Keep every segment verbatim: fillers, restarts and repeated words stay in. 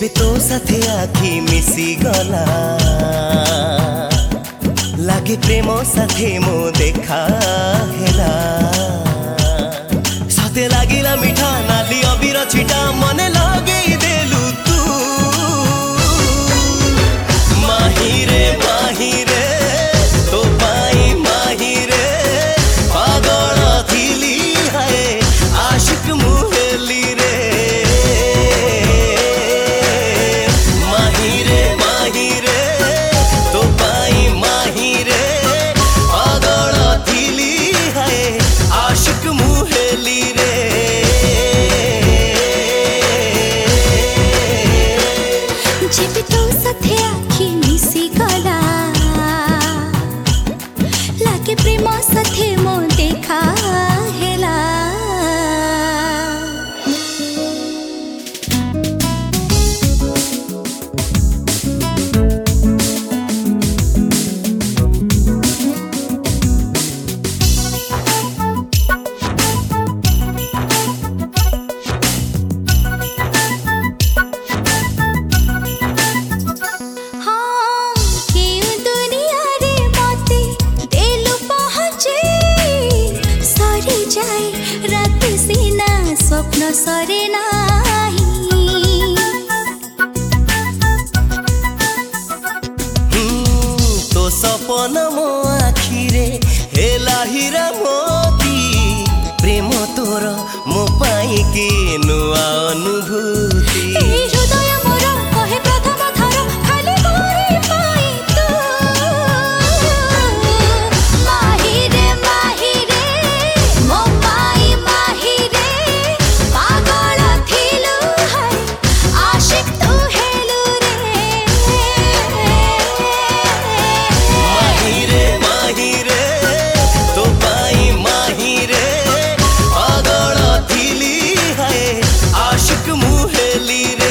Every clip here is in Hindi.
जेबे तो साथे आखि मिसी गला लागे प्रेम साथे मो देखा हेला साथे लागिला मिठा नाली अबीर छिटा मने लगे देलु तू माही रे माही रे तो पाई माही रे पागल थिली हाय आशिक मुहेली रे माही रे माही रे तो पाई माही रे पागल थिली हाय आशिक मुहेली रे जेबे तो साथे आखि मिसी गला लागे प्रेम साथे मो देखा हेला स्वप्न सरे नाही तो सपन मो आखिरे हेला हीरा मोती प्रेम तोर मो पाई के नुआ अनुभूति हृदय मोर कहे प्रथम थर खाली गोरी पाई तू माही रे माही रे मो पाई माही रे पागल थिलु हाय आशिक तू हेलु रे माही रे माही रे तो पाई माही रे पागल थिली हाय आशिक मुहेली रे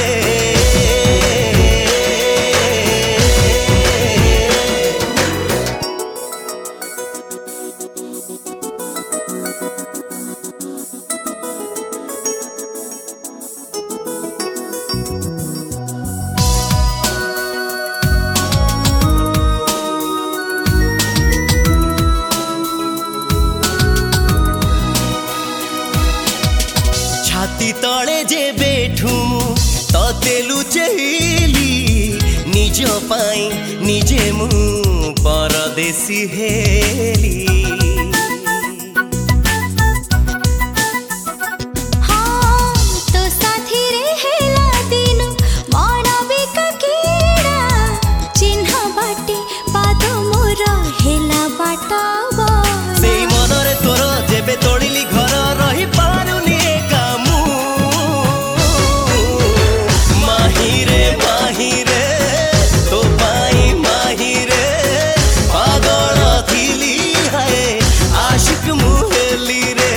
छाती तले जे बैठू तते लुचेली निज पाई निजे मु परदेसी हेली हाँ तो साथी रे हेला दिन मानविक कीड़ा चिन्ह बाटे पाद मोर हेला बाटा से मनरे तोर जेबे तोड़िली घर रही पारुनी एका मु माही रे माही रे तो पाई माही रे पागल थिली हाय आशिक मुहेली रे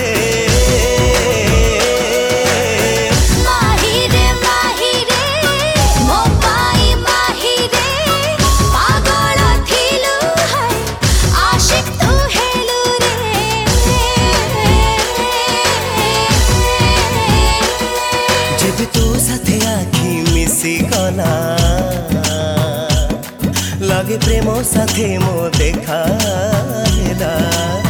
माही रे माही रे मो पाई माही रे पागल थिलु हाय आशिक तू हेलु रे जेबे तो साथे आखि मिसी गला लागे प्रेम साथे मो देखा हेला।